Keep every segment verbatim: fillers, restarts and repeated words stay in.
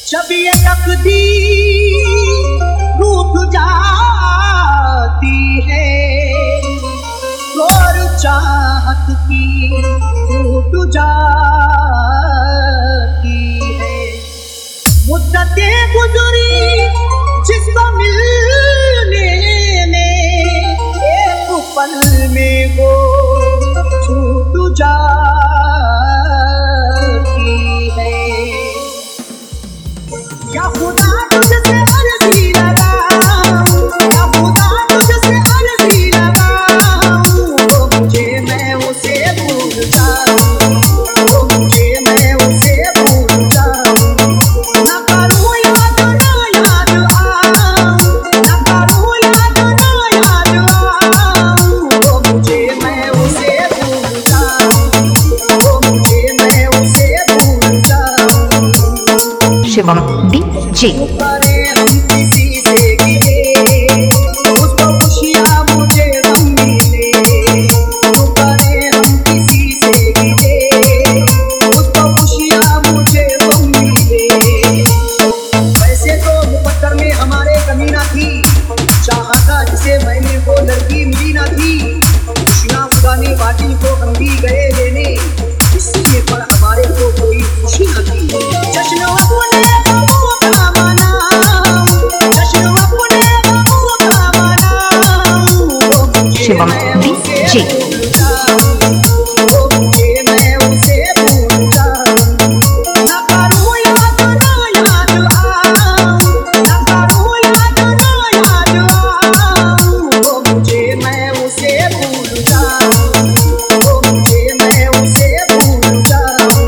जब ये तकदीर रूठ जाती है और चाहत की टूट जाती है, मुद्दतें गुजरी जिसको मिलने में एक पल में वो छूट जाती है। या खुदा तुझसे अर्जी लगाऊं, या खुदा तुझसे अर्जी लगाऊं, वो मुझे मैं उसे भूल जाऊं, वो मुझे मैं उसे भूल जाऊं। ना करूं याद ना याद आऊं, ना करूं याद ना याद आऊं, वो मुझे मैं उसे भूल जाऊं, वो मुझे मैं उसे भूल जाऊं। शिवम डीजे। करे हम किसी से गिरे, उसको खुशियाँ मुझे गम मिले। तू करे हम किसी से गिरे, उसको खुशियाँ मुझे गम मिले। वैसे तो मुकद्दर में हमारे कमी ना थी, चाहा था जिसे मैंने वो लड़की मिली ना थी। खुशियाँ खुदा ने बाटी को हम भी गए लेने, इसलिए पर हमारे को कोई खुशी न थी। जश्न अपने बाबू का मनाऊं, जश्न अपने बाबू का मनाऊं, वो मुझे शिवम मैं उसे डीजे। भूल जाऊं, वो मुझे मैं उसे भूल जाऊं। ना करूं याद ना याद आऊं, ना करूं याद ना याद आऊं, वो मुझे मैं उसे भूल जाऊं, वो मुझे मैं उसे भूल जाऊं।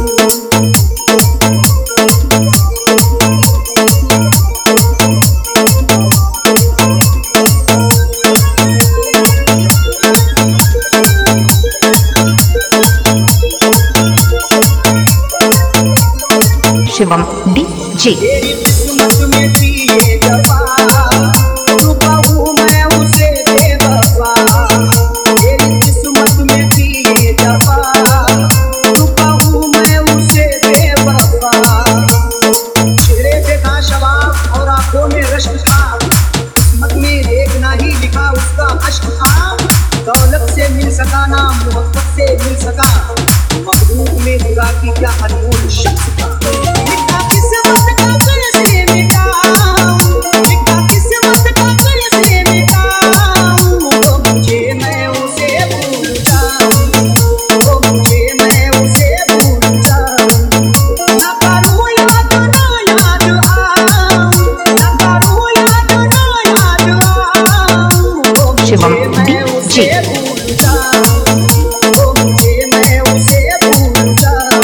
शिवम डीजे। तेरी किस्मत में थी ये दफा, तू कहूँ मैं उसे बेवफा। तेरी किस्मत में थी ये दफा, तू कहूँ मैं उसे बेवफा। चेहरे पे था शबाब और आंखों में रश्क था, किस्मत में एक ना ही लिखा उसका अश्क था। दौलत से मिल सका ना मोहब्बत से मिल सका, मखलूक में खुदा की क्या अनमोल शख्स था। लिखा किस्मत का कैसे मिटाऊं, लिखा किस्मत का कैसे मिटाऊं, वो मुझे मैं उसे भूल जाऊं, वो मुझे मैं उसे भूल जाऊं। ना करूं याद ना याद आऊं, ना करूं याद ना याद आऊं, वो शिवम मुझे मैं उसे डीजे। भूल जाऊं, वो मुझे मैं उसे भूल जाऊं।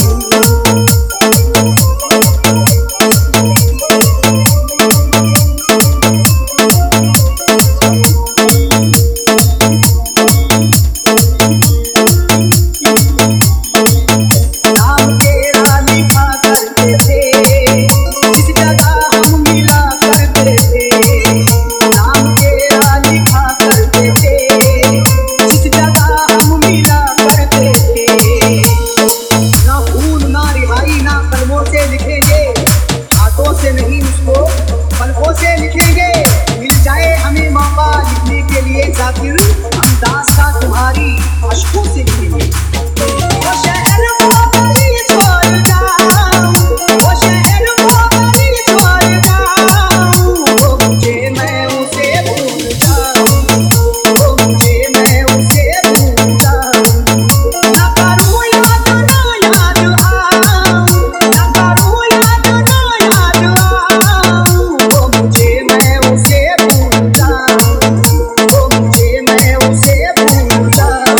नाम तेरा लिखा करते थे, जिस जगह हम मिला करते थे। नाम तेरा लिखा करते थे, जिस जगह हम मिला करते थे। ना भूल ना रिहाई ना कलमों से लिखेंगे, हाथों से नहीं उसको पलकों से लिखेंगे। मिल जाए हमें मौका लिखने के लिए जाकिर, हम दास्तां तुम्हारी अश्कों से लिखेंगे। वो शहर वो गली छोड़ जाऊं, वो शहर वो गली छोड़ जाऊं, वो मुझे मैं उसे भूल जाऊं, वो मुझे मैं उसे भूल जाऊं। ना करूं याद ना याद आऊं, ना करूं याद ना याद आऊं, वो मुझे मैं उसे भूल जाऊं, वो मुझे मैं उसे भूल जाऊं।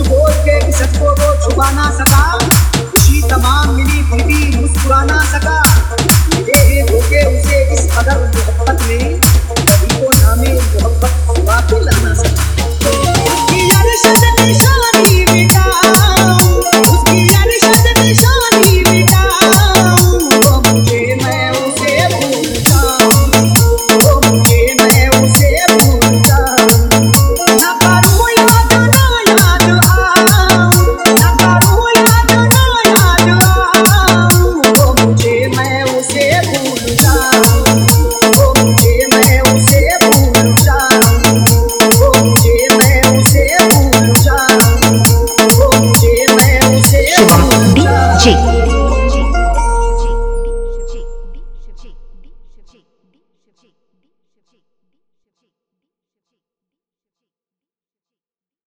छुपा ना सका, खुशी तमाम मिली फिर भी मुस्कुरा ना सका।